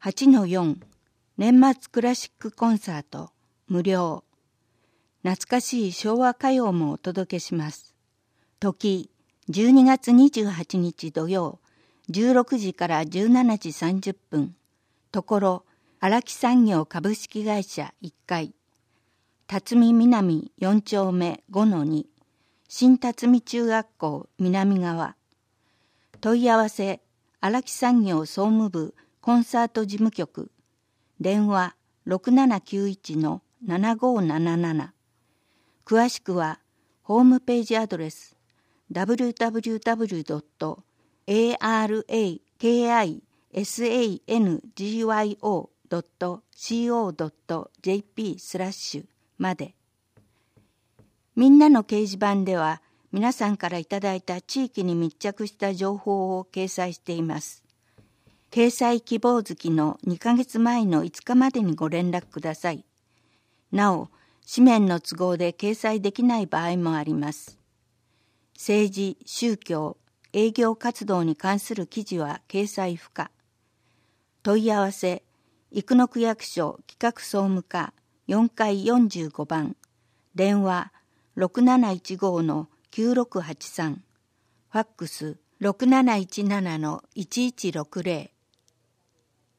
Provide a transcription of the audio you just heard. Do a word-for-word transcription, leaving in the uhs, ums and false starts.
はちのよん 年末クラシックコンサート無料。懐かしい昭和歌謡もお届けします。時じゅうにがつにじゅうはちにち土曜じゅうろくじからじゅうしちじさんじゅっぷん。ところ荒木産業株式会社いっかい。辰巳南よんちょうめ ごのに 新辰巳中学校南側。問い合わせ荒木産業総務部コンサート事務局。電話 ろくななきゅういち のななごなななな。詳しくはホームページアドレス ダブリューダブリューダブリュードットエーアールエーケーアイエスエーエヌジーワイオードットコードットジェーピー スラッシュまで。みんなの掲示板では皆さんからいただいた地域に密着した情報を掲載しています。掲載希望月のにかげつまえのいつかまでにご連絡ください。なお、紙面の都合で掲載できない場合もあります。政治、宗教、営業活動に関する記事は掲載不可。問い合わせ、生野区役所企画総務課よんかいよんじゅうごばん、電話 ろくなないちごのきゅうろくはちさん、ファックス ろくなないちななのいちいちろくぜろ。